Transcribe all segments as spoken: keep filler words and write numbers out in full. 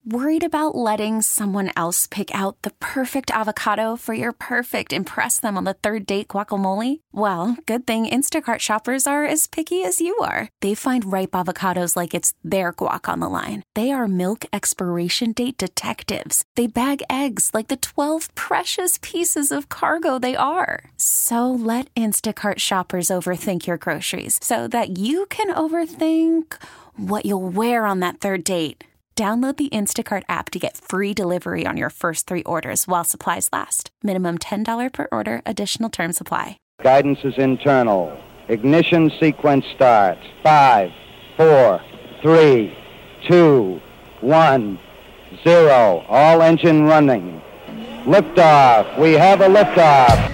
Worried about letting someone else pick out the perfect avocado for your perfect impress them on the third date guacamole? Well, good thing Instacart shoppers are as picky as you are. They find ripe avocados like it's their guac on the line. They are milk expiration date detectives. They bag eggs like the twelve precious pieces of cargo they are. So let Instacart shoppers overthink your groceries so that you can overthink what you'll wear on that third date. Download the Instacart app to get free delivery on your first three orders while supplies last. Minimum ten dollars per order. Additional terms apply. Guidance is internal. Ignition sequence starts. Five, four, three, two, one, zero. All engine running. Liftoff. We have a liftoff.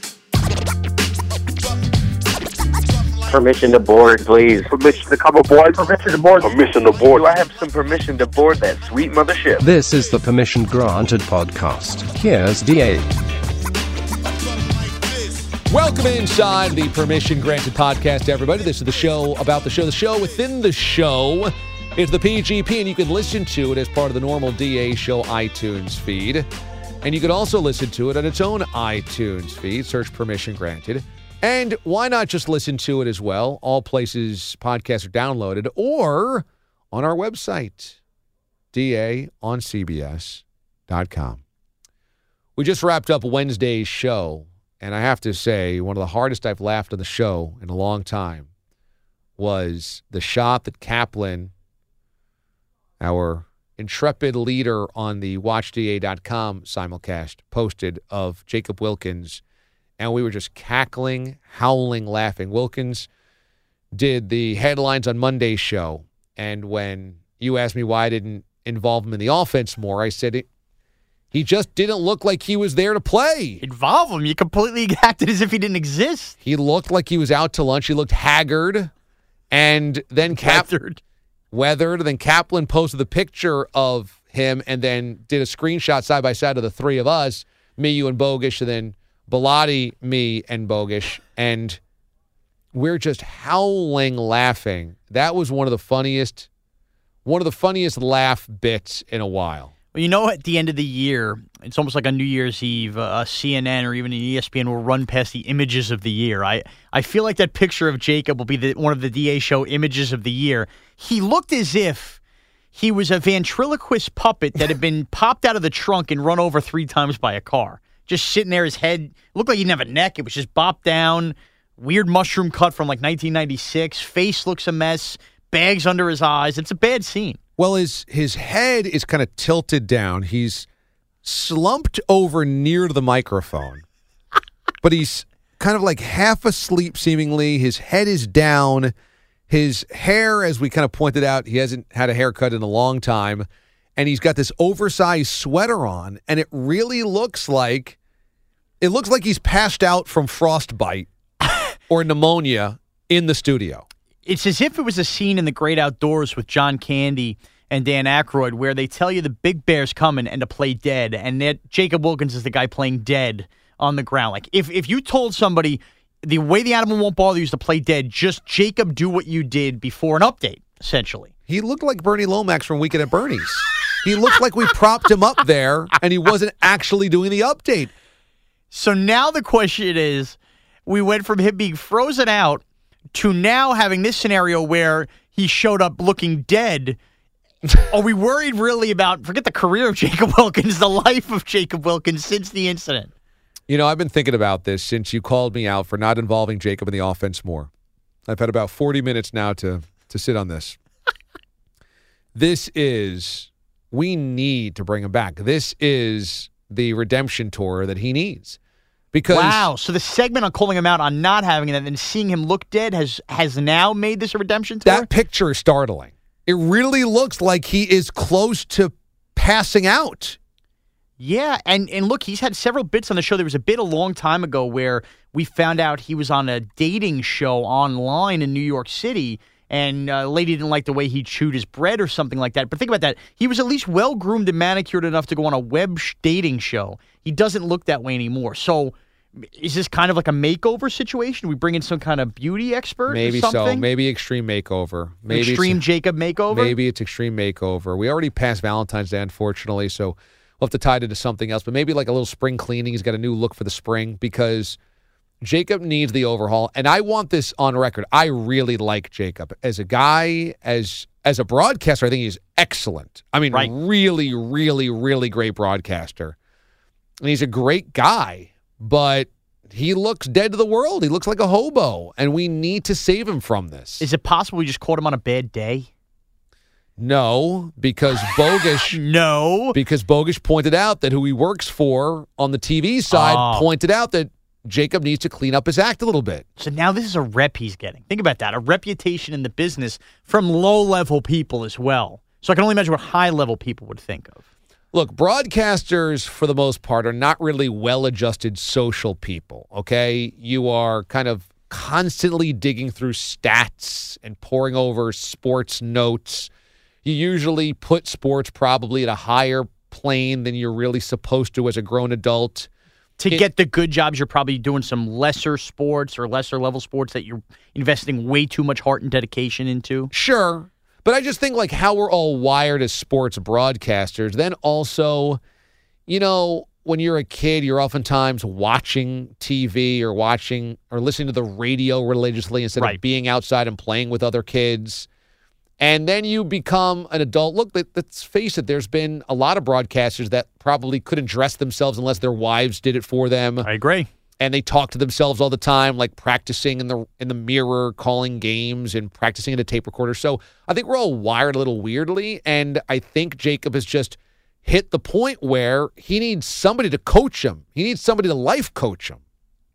Permission to board, please. Permission to come aboard. Permission to board. Permission to board. Do I have some permission to board that sweet mothership? This is the Permission Granted podcast. Here's D A. Welcome inside the Permission Granted podcast, everybody. This is the show about the show. The show within the show is the P G P, and you can listen to it as part of the normal D A Show iTunes feed. And you can also listen to it on its own iTunes feed. Search Permission Granted. And why not just listen to it as well? All places podcasts are downloaded, or on our website, D A on C B S dot com. We just wrapped up Wednesday's show, and I have to say, one of the hardest I've laughed on the show in a long time was the shot that Kaplan, our intrepid leader on the watch D A dot com simulcast, posted of Jacob Wilkins. And we were just cackling, howling, laughing. Wilkins did the headlines on Monday's show. And when you asked me why I didn't involve him in the offense more, I said it, he just didn't look like he was there to play. Involve him? You completely acted as if he didn't exist. He looked like he was out to lunch. He looked haggard. And then Cap- weathered. Weathered. Then Kaplan posted the picture of him and then did a screenshot side by side of the three of us, me, you, and Bogish, and then Bilotti, me, and Bogish, and we're just howling laughing. That was one of the funniest, one of the funniest laugh bits in a while. Well, you know, at the end of the year, it's almost like on New Year's Eve, uh, C N N or even E S P N will run past the images of the year. I, I feel like that picture of Jacob will be the, one of the D A show images of the year. He looked as if he was a ventriloquist puppet that had been popped out of the trunk and run over three times by a car. Just sitting there, his head looked like he didn't have a neck. It was just bopped down. Weird mushroom cut from like nineteen ninety-six. Face looks a mess. Bags under his eyes. It's a bad scene. Well, his his head is kind of tilted down. He's slumped over near the microphone. But he's kind of like half asleep, seemingly. His head is down. His hair, as we kind of pointed out, he hasn't had a haircut in a long time. And he's got this oversized sweater on, and it really looks like it looks like he's passed out from frostbite or pneumonia in the studio. It's as if it was a scene in The Great Outdoors with John Candy and Dan Aykroyd where they tell you the big bear's coming and to play dead, and that Jacob Wilkins is the guy playing dead on the ground. Like, if, if you told somebody the way the animal won't bother you is to play dead, just Jacob do what you did before an update, essentially. He looked like Bernie Lomax from Weekend at Bernie's. He looked like we propped him up there, and he wasn't actually doing the update. So now the question is, we went from him being frozen out to now having this scenario where he showed up looking dead. Are we worried really about, forget the career of Jacob Wilkins, the life of Jacob Wilkins since the incident? You know, I've been thinking about this since you called me out for not involving Jacob in the offense more. I've had about forty minutes now to, to sit on this. This is... We need to bring him back. This is the redemption tour that he needs. Because wow. So the segment on calling him out on not having it and then seeing him look dead has has now made this a redemption tour? That picture is startling. It really looks like he is close to passing out. Yeah, and, and look, he's had several bits on the show. There was a bit a long time ago where we found out he was on a dating show online in New York City, and a lady didn't like the way he chewed his bread or something like that. But think about that. He was at least well-groomed and manicured enough to go on a web sh- dating show. He doesn't look that way anymore. So Is this kind of like a makeover situation? We bring in some kind of beauty expert Maybe or something? so. Maybe extreme makeover. Maybe Extreme it's, Jacob makeover? Maybe it's extreme makeover. We already passed Valentine's Day, unfortunately, so we'll have to tie it into something else. But maybe like a little spring cleaning. He's got a new look for the spring because Jacob needs the overhaul. And I want this on record. I really like Jacob. As a guy, as as a broadcaster, I think he's excellent. I mean, Right. really, really, really great broadcaster. And he's a great guy. But he looks dead to the world. He looks like a hobo, and we need to save him from this. Is it possible we just caught him on a bad day? No, because Bogish No. because Bogish pointed out that who he works for on the T V side Oh. pointed out that Jacob needs to clean up his act a little bit. So now this is a rep he's getting. Think about that. A reputation in the business from low-level people as well. So I can only imagine what high-level people would think of. Look, broadcasters, for the most part, are not really well-adjusted social people, okay? You are kind of constantly digging through stats and poring over sports notes. You usually put sports probably at a higher plane than you're really supposed to as a grown adult. To It- get the good jobs, you're probably doing some lesser sports or lesser-level sports that you're investing way too much heart and dedication into. Sure. But I just think like how we're all wired as sports broadcasters. Then also, you know, when you're a kid, you're oftentimes watching T V or watching or listening to the radio religiously instead Right. of being outside and playing with other kids. And then you become an adult. Look, let- let's face it, there's been a lot of broadcasters that probably couldn't dress themselves unless their wives did it for them. I agree. And they talk to themselves all the time, like practicing in the in the mirror, calling games, and practicing in a tape recorder. So I think we're all wired a little weirdly, and I think Jacob has just hit the point where he needs somebody to coach him. He needs somebody to life coach him.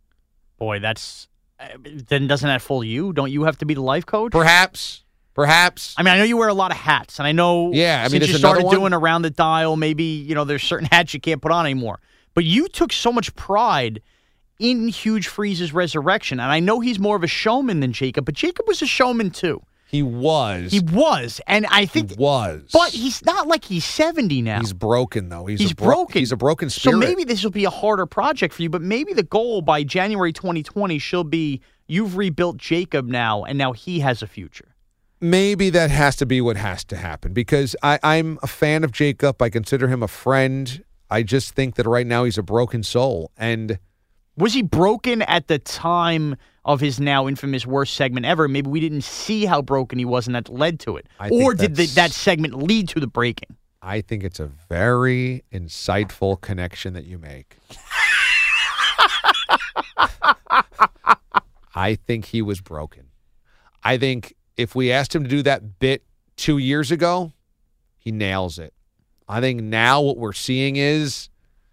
Boy, that's uh, then doesn't that fool you? Don't you have to be the life coach? Perhaps, perhaps. I mean, I know you wear a lot of hats, and I know Yeah, I mean, since it's you started another one. doing around the dial, maybe you know there's certain hats you can't put on anymore. But you took so much pride in Huge Freeze's resurrection, and I know he's more of a showman than Jacob, but Jacob was a showman too. He was. He was, and I He think, was. but he's not like he's seventy now. He's broken though. He's, He's a bro- broken. He's a broken So spirit. maybe this will be a harder project for you, but maybe the goal by January twenty twenty should be you've rebuilt Jacob now, and now he has a future. Maybe that has to be what has to happen because I, I'm a fan of Jacob. I consider him a friend. I just think that right now he's a broken soul. And Was he broken at the time of his now infamous worst segment ever? Maybe we didn't see how broken he was, and that led to it. I think Or did the, that's- that segment lead to the breaking? I think it's a very insightful connection that you make. I think he was broken. I think if we asked him to do that bit two years ago, he nails it. I think now what we're seeing is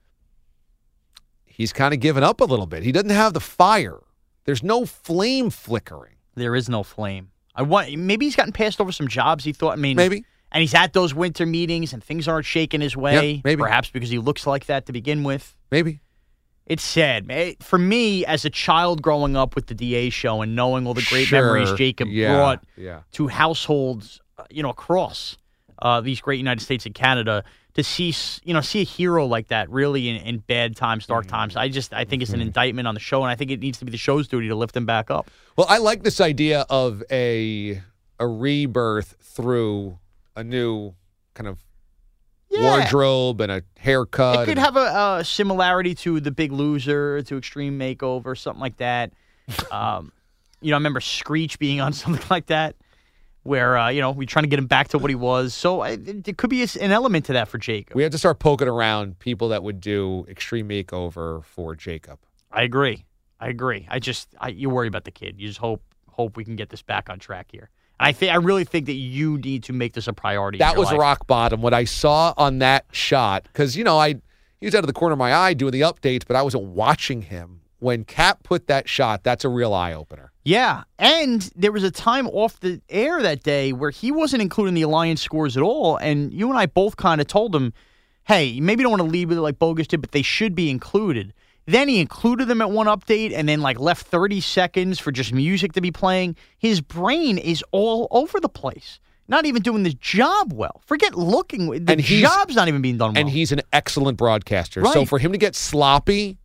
he's kind of given up a little bit. He doesn't have the fire. There's no flame flickering. There is no flame. I want maybe he's gotten passed over some jobs he thought. I mean, Maybe. And he's at those winter meetings, and things aren't shaking his way. Yeah, maybe. Perhaps because he looks like that to begin with. Maybe. It's sad. man. For me, as a child growing up with the D A show and knowing all the great Sure. memories Jacob Yeah, brought yeah. to households, uh, you know, across uh, these great United States and Canada, to see, s- you know, see a hero like that really in, in bad times, dark times. I just, I think it's an indictment on the show, and I think it needs to be the show's duty to lift him back up. Well, I like this idea of a a rebirth through a new kind of wardrobe and a haircut. It could and- have a, a similarity to The Big Loser, to Extreme Makeover, something like that. Um, you know, I remember Screech being on something like that, where uh, you know we're trying to get him back to what he was. So I, it, it could be a s an element to that for Jacob. we have to start poking around people that would do Extreme Makeover for Jacob. I agree. I agree. I just I, you worry about the kid. You just hope hope we can get this back on track here. And I think I really think that you need to make this a priority. in That your was life. rock bottom. What I saw on that shot, because, you know, I he was out of the corner of my eye doing the updates, but I wasn't watching him. When Cap put that shot, that's a real eye-opener. Yeah, and there was a time off the air that day where he wasn't including the Alliance scores at all, and you and I both kind of told him, hey, maybe don't want to lead with it like Bogus did, but they should be included. Then he included them at one update and then like left thirty seconds for just music to be playing. His brain is all over the place. Not even doing the job well. Forget looking. The And he's- job's not even being done well. And he's an excellent broadcaster. So Right. for him to get sloppy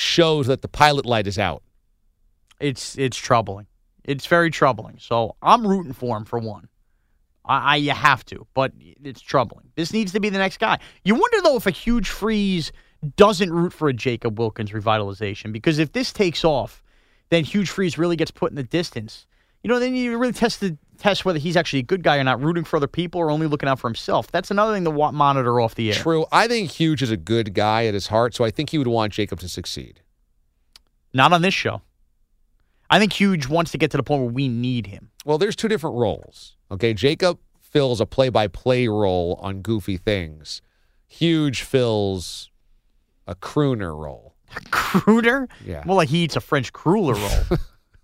shows that the pilot light is out. It's it's troubling. It's very troubling. So I'm rooting for him for one. I, I you have to, but it's troubling. This needs to be the next guy. You wonder though if a Huge Freeze doesn't root for a Jacob Wilkins revitalization, because if this takes off, then Huge Freeze really gets put in the distance. You know, then you really test the test whether he's actually a good guy or not, rooting for other people or only looking out for himself. That's another thing to wa- monitor off the air. True. I think Huge is a good guy at his heart, so I think he would want Jacob to succeed. Not on this show. I think Huge wants to get to the point where we need him. Well, there's two different roles. Okay, Jacob fills a play-by-play role on goofy things. Huge fills a crooner role. Crooner? Yeah. More like he eats a French cruller roll.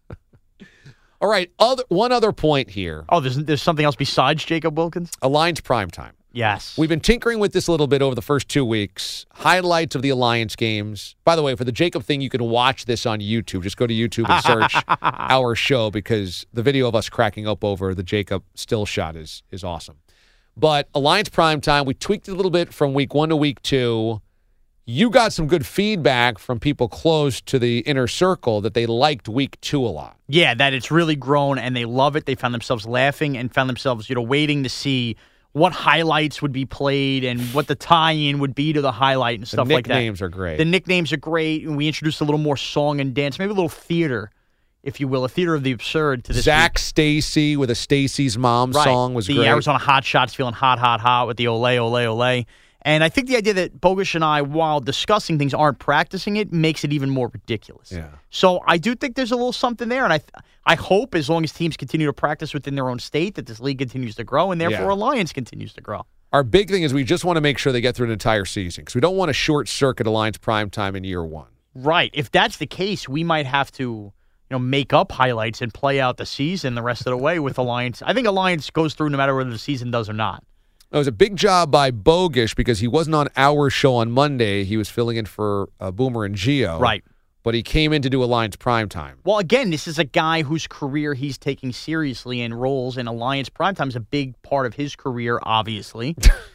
All right, other one other point here. Oh, there's there's something else besides Jacob Wilkins? Alliance Primetime. Yes. We've been tinkering with this a little bit over the first two weeks. Highlights of the Alliance games. By the way, for the Jacob thing, you can watch this on YouTube. Just go to YouTube and search our show, because the video of us cracking up over the Jacob still shot is is awesome. But Alliance Primetime, we tweaked it a little bit from week one to week two. You got some good feedback from people close to the inner circle that they liked week two a lot. Yeah, that it's really grown and they love it. They found themselves laughing and found themselves, you know, waiting to see what highlights would be played and what the tie-in would be to the highlight and stuff like that. The nicknames are great. The nicknames are great, and we introduced a little more song and dance, maybe a little theater, if you will, a theater of the absurd to this. Zach week. Stacy with a Stacy's Mom right. song was the great. The Arizona Hot Shots feeling hot, hot, hot with the ole, ole, ole. And I think the idea that Bogusch and I, while discussing things, aren't practicing it, makes it even more ridiculous. Yeah. So I do think there's a little something there, and I I hope as long as teams continue to practice within their own state that this league continues to grow, and therefore Yeah. Alliance continues to grow. Our big thing is we just want to make sure they get through an entire season, because we don't want to short-circuit Alliance Primetime in year one. Right. If that's the case, we might have to, you know, make up highlights and play out the season the rest of the way with Alliance. I think Alliance goes through no matter whether the season does or not. It was a big job by Bogusch because he wasn't on our show on Monday. He was filling in for uh, Boomer and Gio. Right. But he came in to do Alliance Primetime. Well, again, this is a guy whose career he's taking seriously, and roles in Alliance Primetime is a big part of his career, obviously.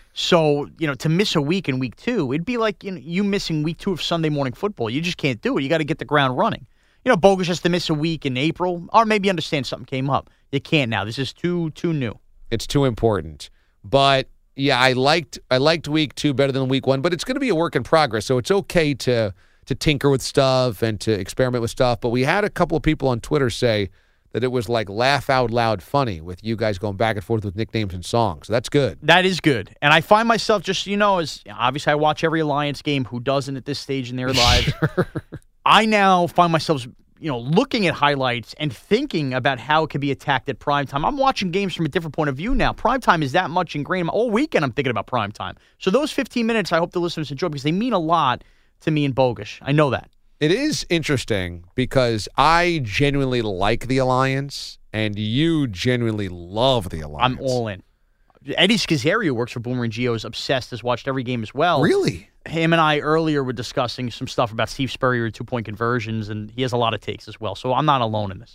So, you know, to miss a week in week two, it'd be like, you know, you missing week two of Sunday morning football. You just can't do it. You got to get the ground running. You know, Bogusch has to miss a week in April, or maybe understand something came up. You can't now. This is too too new. It's too important. But yeah, I liked I liked week two better than week one, but it's going to be a work in progress. So it's okay to to tinker with stuff and to experiment with stuff. But we had a couple of people on Twitter say that it was like laugh out loud funny with you guys going back and forth with nicknames and songs. So that's good. That is good. And I find myself just, you know, as obviously I watch every Alliance game. Who doesn't at this stage in their lives? Sure. I now find myself, you know, looking at highlights and thinking about how it can be attacked at primetime. I'm watching games from a different point of view now. Primetime is that much ingrained. All weekend I'm thinking about primetime. So those fifteen minutes I hope the listeners enjoy because they mean a lot to me and Bogusch. I know that. It is interesting because I genuinely like the Alliance and you genuinely love the Alliance. I'm all in. Eddie Scazzeri, who works for Boomer and Gio, is obsessed, has watched every game as well. Really? Him and I earlier were discussing some stuff about Steve Spurrier, two-point conversions, and he has a lot of takes as well. So I'm not alone in this.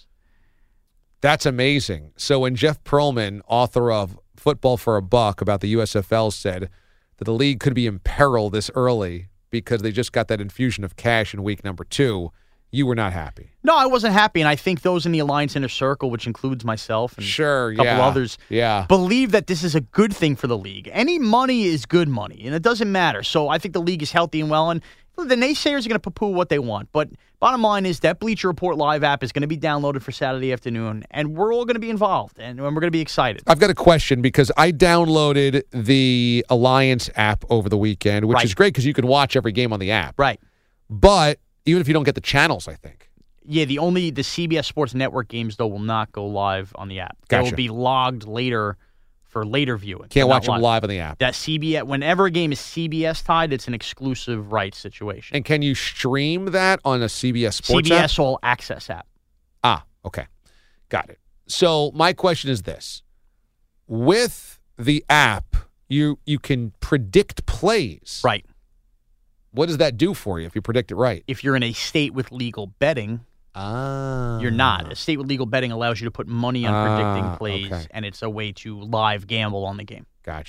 That's amazing. So when Jeff Pearlman, author of Football for a Buck about the U S F L, said that the league could be in peril this early because they just got that infusion of cash in week number two, you were not happy. No, I wasn't happy, and I think those in the Alliance Inner Circle, which includes myself and sure, a couple yeah. others, yeah. believe that this is a good thing for the league. Any money is good money, and it doesn't matter. So I think the league is healthy and well, and the naysayers are going to poo-poo what they want. But bottom line is that Bleacher Report Live app is going to be downloaded for Saturday afternoon, and we're all going to be involved, and we're going to be excited. I've got a question because I downloaded the Alliance app over the weekend, which right. is great because you can watch every game on the app. Right. But even if you don't get the channels, I think. Yeah, the only the C B S Sports Network games, though, will not go live on the app. Gotcha. They will be logged later for later viewing. Can't watch live. them live on the app. That C B S, whenever a game is C B S tied, it's an exclusive rights situation. And can you stream that on a C B S Sports C B S app? All Access app. Ah, okay. Got it. So my question is this. With the app, you you can predict plays. Right. What does that do for you if you predict it right? If you're in a state with legal betting, ah. you're not. A state with legal betting allows you to put money on ah, predicting plays, okay. and it's a way to live gamble on the game. Gotcha.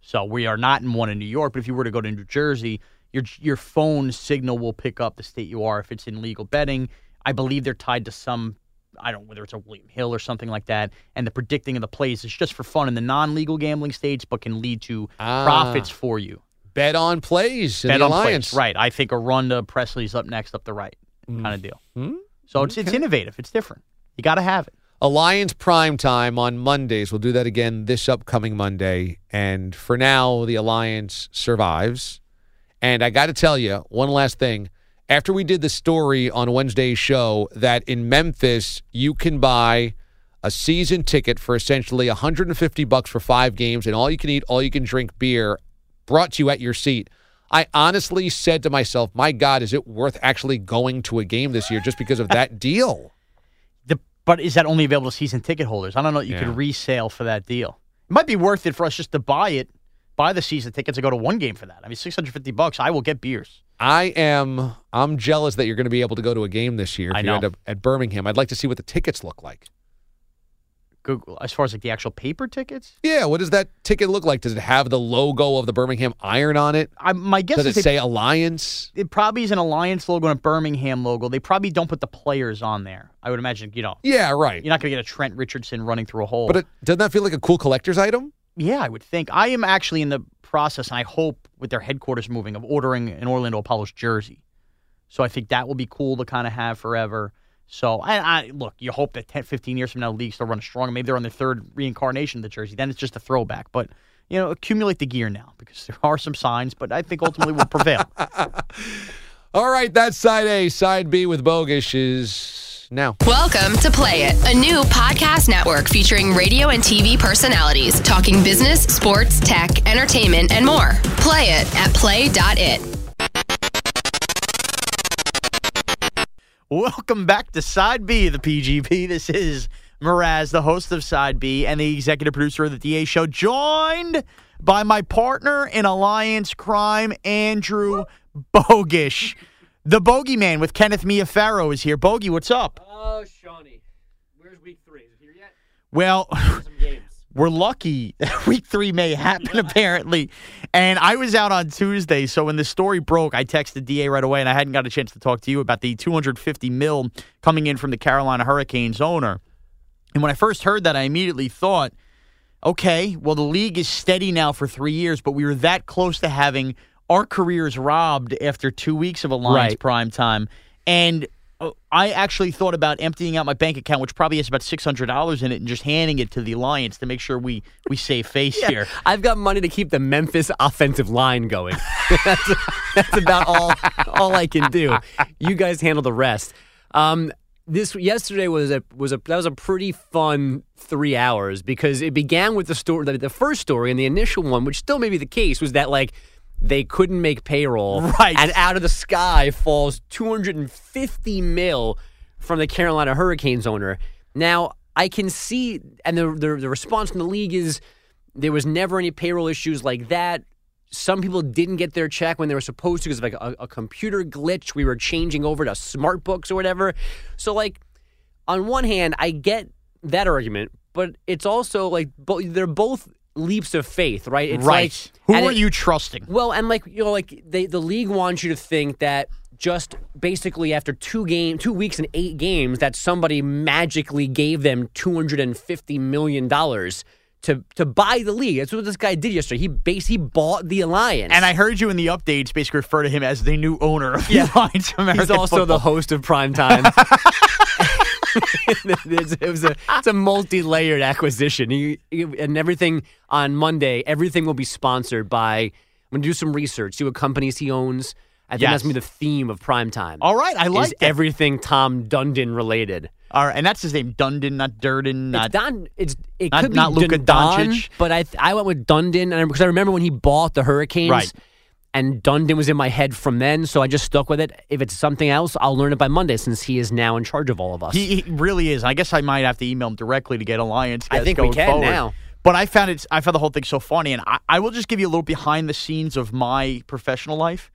So we are not in one in New York, but if you were to go to New Jersey, your your phone signal will pick up the state you are if it's in legal betting. I believe they're tied to some, I don't know, whether it's a William Hill or something like that, and the predicting of the plays is just for fun in the non-legal gambling states, but can lead to Ah. profits for you. Bet on plays in Bet the on Alliance. plays, right. I think a run to Presley's up next, up the right Mm. kind of deal. Mm. So it's, it's innovative. It's different. You got to have it. Alliance Prime Time on Mondays. We'll do that again this upcoming Monday. And for now, the Alliance survives. And I got to tell you, one last thing. After we did the story on Wednesday's show that in Memphis, you can buy a season ticket for essentially one hundred fifty bucks for five games and all you can eat, all you can drink beer brought to you at your seat. I honestly said to myself, my God, is it worth actually going to a game this year just because of that deal? The, but is that only available to season ticket holders? I don't know. You Yeah. could resale for that deal. It might be worth it for us just to buy it, buy the season tickets and go to one game for that. I mean, six hundred fifty bucks, I will get beers. I am I'm jealous that you're going to be able to go to a game this year if I you know. end up at Birmingham. I'd like to see what the tickets look like. Google, as far as like the actual paper tickets, Yeah, what does that ticket look like? Does it have the logo of the Birmingham Iron on it? I, my guess Does is it they, say Alliance? it probably is an Alliance logo and a Birmingham logo. They probably don't put the players on there. I would imagine, you know, Yeah, right. you're not going to get a Trent Richardson running through a hole. But it, doesn't that feel like a cool collector's item? Yeah, I would think. I am actually in the process, and I hope with their headquarters moving, of ordering an Orlando Apollo's jersey. So I think that will be cool to kind of have forever. So, I, I look, you hope that ten, fifteen years from now, the league still runs strong. Maybe they're on their third reincarnation of the jersey. Then it's just a throwback. But, you know, accumulate the gear now because there are some signs, but I think ultimately will prevail. All right, that's side A. Side B with Bogish is now. Welcome to Play It, a new podcast network featuring radio and T V personalities talking business, sports, tech, entertainment, and more. Play it at play dot it. Welcome back to Side B of the P G P. This is Mraz, the host of Side B and the executive producer of the D A Show, joined by my partner in Alliance Crime, Andrew Bogish. The Bogeyman with Kenneth Miafarrow is here. Bogey, what's up? Oh, Shawnee. Where's week three? Is it here yet? Well, Some games. we're lucky. Week three may happen, apparently. And I was out on Tuesday, so when the story broke, I texted D A right away, and I hadn't got a chance to talk to you about the two hundred fifty mil coming in from the Carolina Hurricanes owner. And when I first heard that, I immediately thought, okay, well, the league is steady now for three years, but we were that close to having our careers robbed after two weeks of Alliance Right. Prime Time. And uh, I actually thought about emptying out my bank account, which probably has about six hundred dollars in it, and just handing it to the Alliance to make sure we, we save face Yeah, here. I've got money to keep the Memphis offensive line going. that's, that's about all all I can do. You guys handle the rest. Um, this yesterday was a was a that was a pretty fun three hours because it began with the story, the, the first story, and the initial one, which still may be the case, was that like they couldn't make payroll, Right. And out of the sky falls two hundred fifty mil from the Carolina Hurricanes owner. Now I can see, and the the, the response from the league is there was never any payroll issues like that. Some people didn't get their check when they were supposed to because of like a, a computer glitch. We were changing over to smart books or whatever. So like, on one hand, I get that argument, but it's also like bo- they're both leaps of faith, right? It's right. Like, Who and are it- you trusting? Well, and like you know, like they, the league wants you to think that just basically after two game, two weeks and eight games, that somebody magically gave them two hundred fifty million dollars to to buy the league. That's what this guy did yesterday. He basically bought the Alliance. And I heard you in the updates basically refer to him as the new owner of Yeah. the Alliance American He's also Football. the host of Primetime. It's- it was a it's a multi-layered acquisition. He, he- and everything on Monday, everything will be sponsored by. I'm going to do some research, see what companies he owns. I think Yes. that's going to be the theme of Primetime. All right, I like is that. everything Tom Dundon related. All right, and that's his name, Dundon, not Durden, not It's Don. It's it not- could be not Luka Dundon, Doncic. but I I went with Dundon, and because I remember when he bought the Hurricanes, Right. And Dundon was in my head from then, so I just stuck with it. If it's something else, I'll learn it by Monday, since he is now in charge of all of us. He, he really is. I guess I might have to email him directly to get Alliance. I guests think we going can forward. now. But I found it. I found the whole thing so funny, and I, I will just give you a little behind the scenes of my professional life.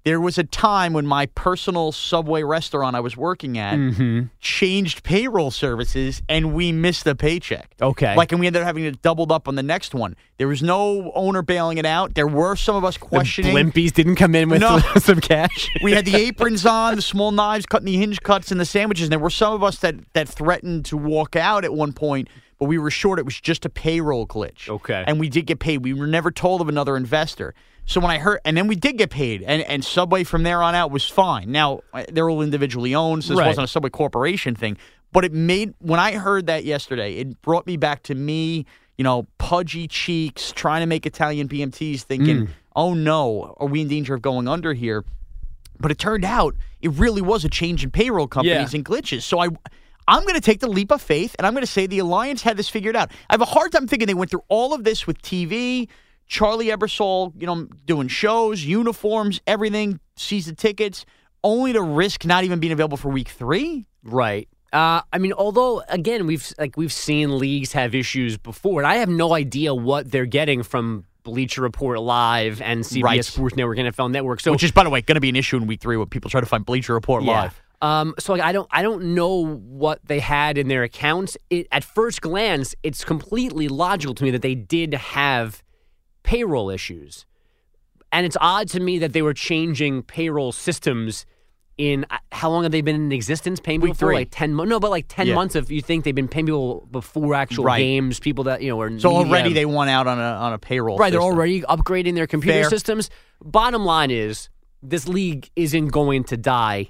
There was a time when my personal Subway restaurant I was working at Mm-hmm. changed payroll services, and we missed the paycheck. Okay. Like, and we ended up having to double up on the next one. There was no owner bailing it out. There were some of us questioning. The Blimpies didn't come in with No. some cash. We had the aprons on, the small knives, cutting the hinge cuts and the sandwiches. And there were some of us that, that threatened to walk out at one point, but we were short. It was just a payroll glitch. Okay. And we did get paid. We were never told of another investor. So when I heard, and then we did get paid, and, and Subway from there on out was fine. Now, they're all individually owned, so this Right. wasn't a Subway corporation thing. But it made, when I heard that yesterday, it brought me back to me, you know, pudgy cheeks, trying to make Italian B M Ts, thinking, Mm. oh no, are we in danger of going under here? But it turned out it really was a change in payroll companies Yeah. and glitches. So I, I'm going to take the leap of faith, and I'm going to say the Alliance had this figured out. I have a hard time thinking they went through all of this with T V, Charlie Ebersol, you know, doing shows, uniforms, everything, season tickets, only to risk not even being available for week three. Right. Uh, I mean, although again, we've like we've seen leagues have issues before, and I have no idea what they're getting from Bleacher Report Live and C B S Right. Sports Network, N F L Network. So, Which is, by the way, going to be an issue in week three when people try to find Bleacher Report yeah. Live. Um, so like, I don't, I don't know what they had in their accounts. It, at first glance, it's completely logical to me that they did have payroll issues, and it's odd to me that they were changing payroll systems. In uh, how long have they been in existence? Paying people Week for three. like ten months? No, but like ten Yeah. months. If you think they've been paying people before actual Right. games, people that you know are So need already them. they won out on a on a payroll right. They're system. already upgrading their computer Fair. systems. Bottom line is, this league isn't going to die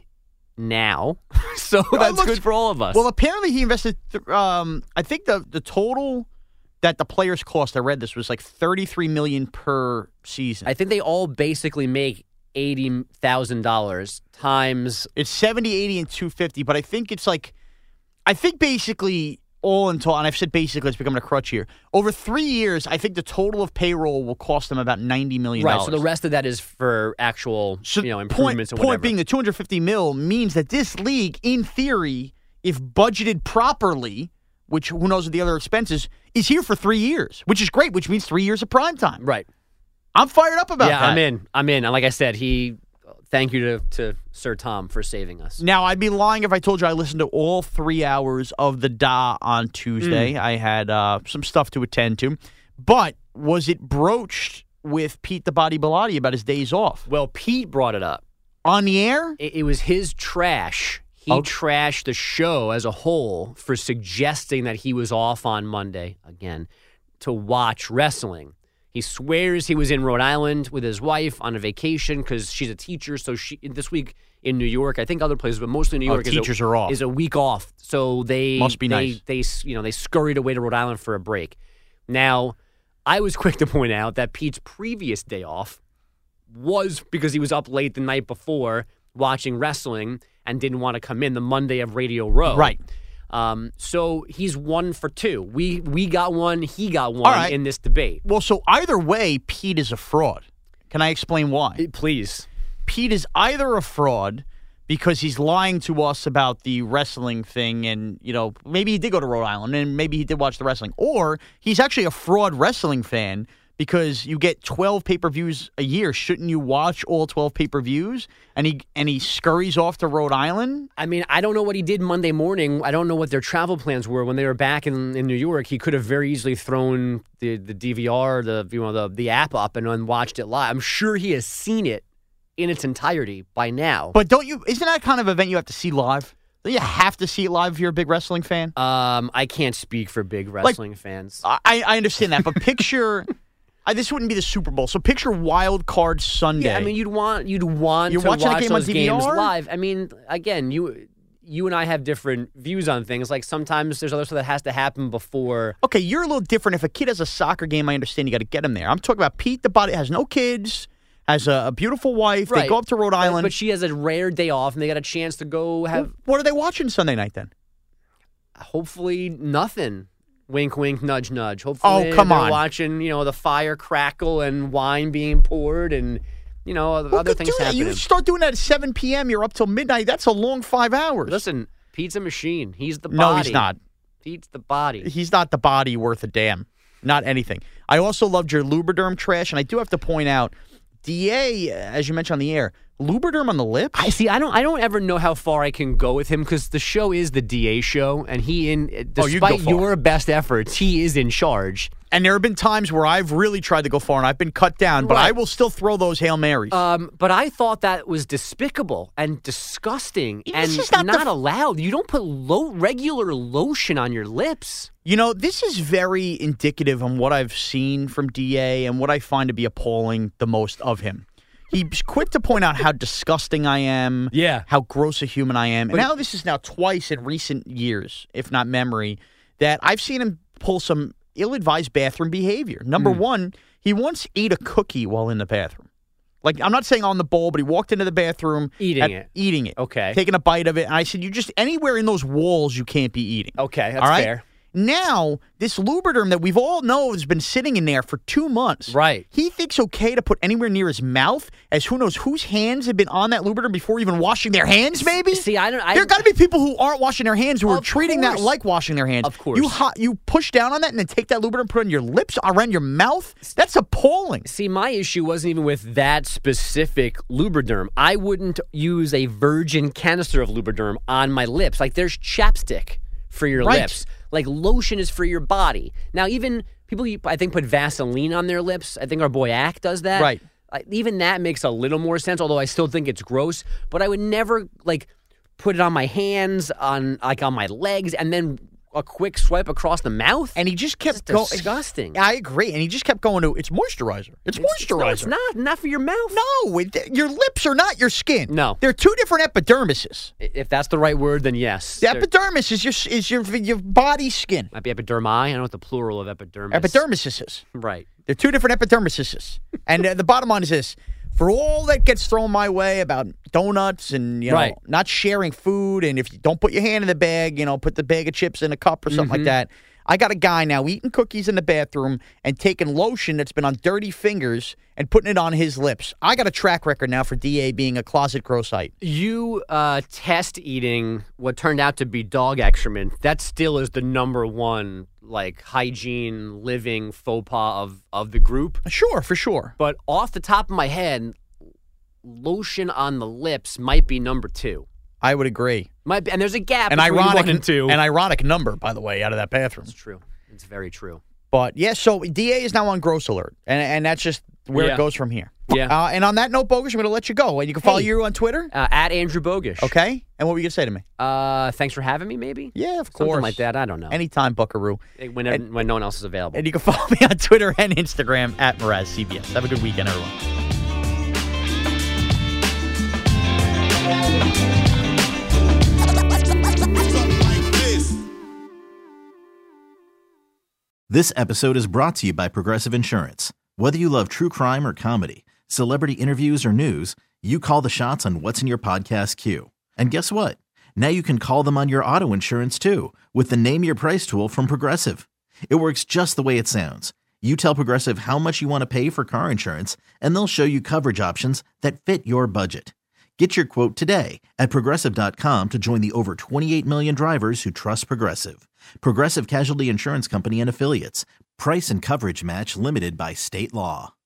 now, so that's looks- good for all of us. Well, apparently he invested. Th- um, I think the the total that the players cost. I read this was like thirty three million per season. I think they all basically make eighty thousand dollars times. It's seventy, eighty, and two fifty. But I think it's like, I think basically all in total. And I've said basically it's becoming a crutch here. Over three years, I think the total of payroll will cost them about ninety million dollars. Right. So the rest of that is for actual, So you know, point, improvements or point whatever. being the two hundred fifty mil means that this league, in theory, if budgeted properly, which who knows what the other expenses, is here for three years, which is great, which means three years of prime time. right. I'm fired up about Yeah, that. I'm in. I'm in. And like I said, he. Thank you to, to Sir Tom for saving us. Now, I'd be lying if I told you I listened to all three hours of the Da on Tuesday. Mm. I had uh, some stuff to attend to. But was it broached with Pete the Body Bilotti about his days off? Well, Pete brought it up. On the air? It, it was his trash. He Oh. trashed the show as a whole for suggesting that he was off on Monday, again, to watch wrestling. He swears he was in Rhode Island with his wife on a vacation because she's a teacher. So she this week in New York, I think other places, but mostly New Oh, York, is, teachers a, are off. is a week off. So they Must be they, nice. They you know they scurried away to Rhode Island for a break. Now, I was quick to point out that Pete's previous day off was because he was up late the night before watching wrestling and didn't want to come in the Monday of Radio Row. Right. Um, so he's one for two. We we got one, he got one All right. in this debate. Well, so either way, Pete is a fraud. Can I explain why? Please. Pete is either a fraud because he's lying to us about the wrestling thing and, you know, maybe he did go to Rhode Island and maybe he did watch the wrestling. Or he's actually a fraud wrestling fan because you get twelve pay-per-views a year. Shouldn't you watch all twelve pay-per-views? And he and he scurries off to Rhode Island? I mean, I don't know what he did Monday morning. I don't know what their travel plans were when they were back in, in New York. He could have very easily thrown the, the D V R, the you know the the app up and then watched it live. I'm sure he has seen it in its entirety by now. But don't you, isn't that kind of event you have to see live? Don't you have to see it live if you're a big wrestling fan? Um, I can't speak for big wrestling fans. I, I understand that, but picture... I, this wouldn't be the Super Bowl, so picture Wild Card Sunday. Yeah, I mean, you'd want you'd want You're to watching a watch game on those D V R? games live. I mean, again, you you and I have different views on things. Like sometimes there's other stuff that has to happen before. Okay, you're a little different. If a kid has a soccer game, I understand you got to get him there. I'm talking about Pete the Body, has no kids, has a, a beautiful wife. They Right. go up to Rhode But- Island. but she has a rare day off, and they got a chance to go have What are they watching Sunday night then? hopefully nothing. Wink, wink, nudge, nudge. Hopefully, Oh, come they're on. watching you know the fire crackle and wine being poured and you know other Who other could things do that? happening. You start doing that at seven p.m., you're up till midnight. That's a long five hours. Listen, Pete's a machine. He's the No, body. he's not. Pete's the body. He's not the body worth a damn. Not anything. I also loved your Lubriderm trash, and I do have to point out, D A, as you mentioned on the air, Lubriderm on the lips? I see. I don't. I don't ever know how far I can go with him because the show is the D A show, and he in Oh, you can despite go far. your best efforts, he is in charge. And there have been times where I've really tried to go far and I've been cut down, but Right. I will still throw those Hail Marys. Um, but I thought that was despicable and disgusting This and is not not, the f- allowed. You don't put low, regular lotion on your lips. You know, this is very indicative on what I've seen from D A and what I find to be appalling the most of him. He's quick to point out how disgusting I am, Yeah. how gross a human I am. And But- now this is now twice in recent years, if not memory, that I've seen him pull some ill-advised bathroom behavior. Number Hmm. one, he once ate a cookie while in the bathroom. Like, I'm not saying on the bowl, but he walked into the bathroom. Eating at- it. Eating it. Okay. Taking a bite of it. And I said, you just, anywhere in those walls you can't be eating. Okay, that's All right? fair. Now, this Lubriderm that we've all know has been sitting in there for two months. Right. He thinks okay to put anywhere near his mouth, as who knows whose hands have been on that Lubriderm before even washing their hands, maybe? See, I don't. I, There got to be people who aren't washing their hands who are Of treating that course. like washing their hands. Of course. You hot, you push down on that and then take that Lubriderm, put it on your lips, around your mouth? That's appalling. See, my issue wasn't even with that specific Lubriderm. I wouldn't use a virgin canister of Lubriderm on my lips. Like, there's chapstick for your Right. lips. Like, lotion is for your body. Now, even people, I think, put Vaseline on their lips. I think our boy Ack does that. Right. Uh, even that makes a little more sense, although I still think it's gross. But I would never, like, put it on my hands, on like on my legs, and then a quick swipe across the mouth. And he just kept It's going. disgusting. I agree. And he just kept going to, it's moisturizer. It's, moisturizer. No, it's not. Not for your mouth. No, it, your lips are not your skin. No. They're two different epidermises. If that's the right word, then yes. The There- epidermis is your is your your body skin. might be epidermi. I don't know what the plural of epidermis. Epidermises. Right. They're two different epidermises. And uh, the bottom line is this. For all that gets thrown my way about donuts and, you know, Right. not sharing food, and if you don't put your hand in the bag, you know, put the bag of chips in a cup or something like that. I got a guy now eating cookies in the bathroom and taking lotion that's been on dirty fingers and putting it on his lips. I got a track record now for D A being a closet grossite. You uh, test eating what turned out to be dog excrement. That still is the number one, like, hygiene, living faux pas of, of the group. Sure, for sure. But off the top of my head, lotion on the lips might be number two. I would agree. Might be, and there's a gap An between ironic one and two. An ironic number, by the way, out of that bathroom. It's true. It's very true. But yeah, so D A is now on gross alert, and and that's just where Yeah. it goes from here. Yeah. Uh, and on that note, Bogus, I'm going to let you go, and you can follow Hey. you on Twitter. Uh, at Andrew Bogish. Okay. And what were you going to say to me? Uh, thanks for having me, maybe? Yeah, of Something course. like that. I don't know. Anytime, Buckaroo. when, when no one else is available. And you can follow me on Twitter and Instagram at Mraz C B S. Have a good weekend, everyone. This episode is brought to you by Progressive Insurance. Whether you love true crime or comedy, celebrity interviews or news, you call the shots on what's in your podcast queue. And guess what? Now you can call them on your auto insurance too with the Name Your Price tool from Progressive. It works just the way it sounds. You tell Progressive how much you want to pay for car insurance, and they'll show you coverage options that fit your budget. Get your quote today at Progressive dot com to join the over twenty-eight million drivers who trust Progressive. Progressive Casualty Insurance Company and Affiliates. Price and coverage match limited by state law.